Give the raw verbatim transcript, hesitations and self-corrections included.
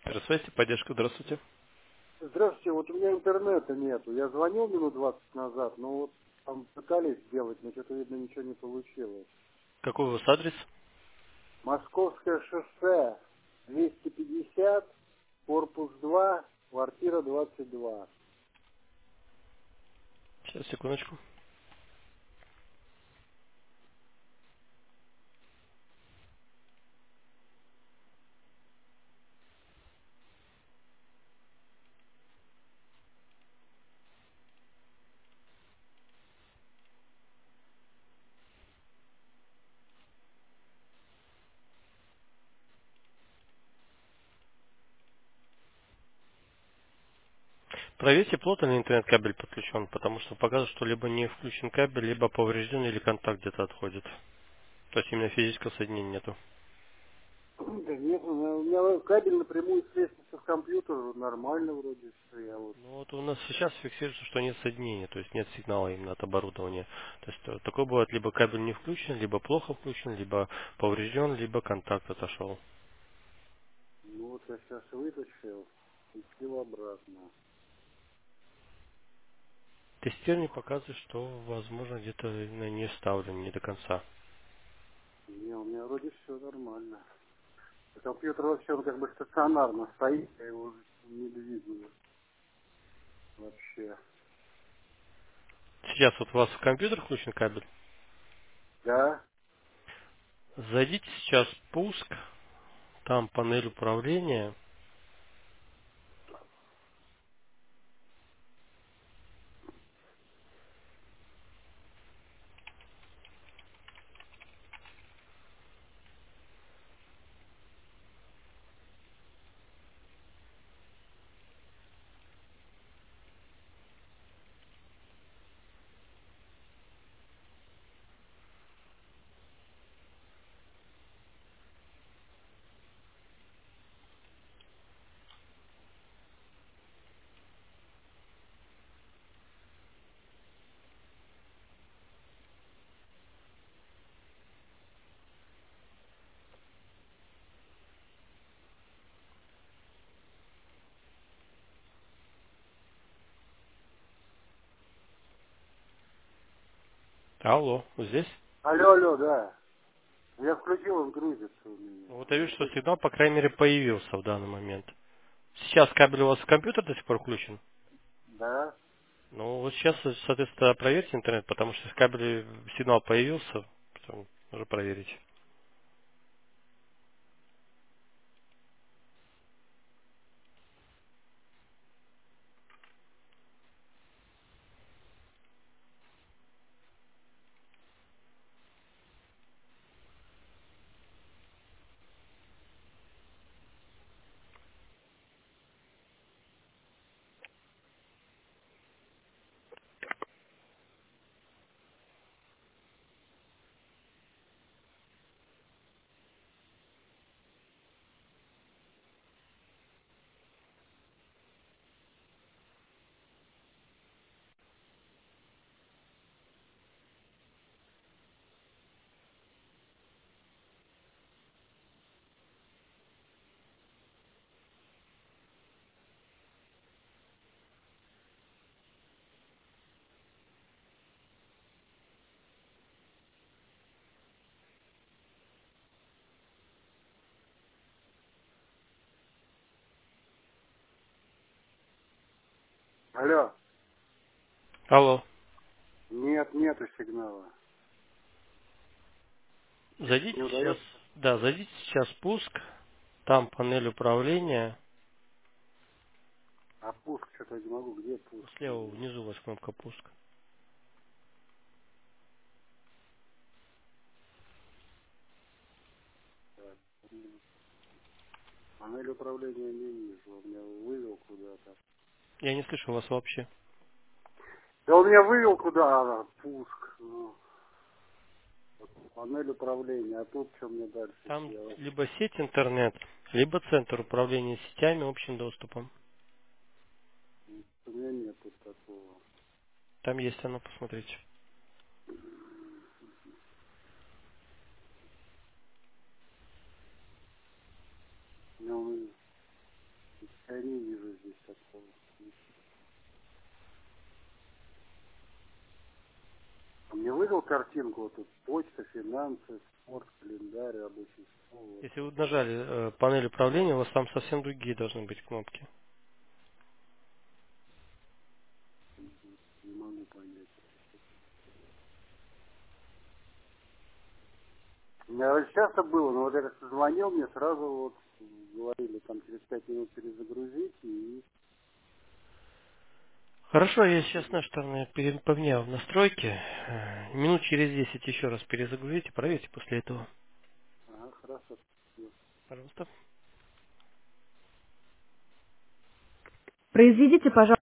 Оператор связи, поддержка, здравствуйте. Здравствуйте, вот у меня интернета нету. Я звонил минут двадцать назад, но вот там пытались сделать, но что-то, видно, ничего не получилось. Какой у вас адрес? Московское шоссе, двести пятьдесят, корпус два, квартира двадцать два. Сейчас, секундочку. Проверьте, плотно ли интернет-кабель подключен, потому что показывает, что либо не включен кабель, либо поврежден, или контакт где-то отходит. То есть именно физического соединения нету. Да нет, у меня, у меня кабель напрямую с лестницы в компьютер, нормально вроде все. Я вот, Ну вот у нас сейчас фиксируется, что нет соединения, то есть нет сигнала именно от оборудования. То есть э, такое бывает, либо кабель не включен, либо плохо включен, либо поврежден, либо контакт отошел. ну вот я сейчас вытащил и слил обратно. Тестирование показывает, что, возможно, где-то именно не вставлен, не до конца. Не, у меня вроде все нормально. Компьютер вообще, он как бы стационарно стоит, я его не двигаю вообще. Сейчас вот у вас в компьютер включен кабель. Да? Зайдите сейчас в пуск, там панель управления. Алло, вы здесь? Алло, алло, да. Я включил, он грузится у меня. Ну, вот я Он вижу, что вроде... сигнал, по крайней мере, появился в данный момент. Сейчас кабель у вас в компьютер до сих пор включен? Да? Ну, вот сейчас, соответственно, проверьте интернет, потому что если кабель сигнал появился, потом нужно проверить. Алло. Алло, Нет, нету сигнала. зайдите Не сейчас, удается. да, зайдите сейчас в пуск, там панель управления, А пуск что-то не могу. Где пуск у слева меня? внизу у вас кнопка пуск. Так, м, панель управления не вижу. Он меня вывел куда-то. Я не слышу вас вообще. Да он меня вывел куда? А, пуск. Ну, вот панель управления. А тут что мне дальше Там делать? либо сеть интернет, либо центр управления сетями общим доступом. У меня нет тут такого. Там есть оно, посмотрите. У меня он картинку, вот тут почта, финансы, спорт, календарь, рабочий стол. Вот. Если вы нажали э, панель управления, у вас там совсем другие должны быть кнопки. Не могу понять. У меня раньше часто было, но вот я как звонил, мне сразу вот говорили, там через пять минут перезагрузить, и Хорошо, я сейчас на штаны пере- поменял в настройки. Э, Минут через десять еще раз перезагрузите, проверьте после этого. ага, хорошо. Пожалуйста. Произведите, пожалуйста.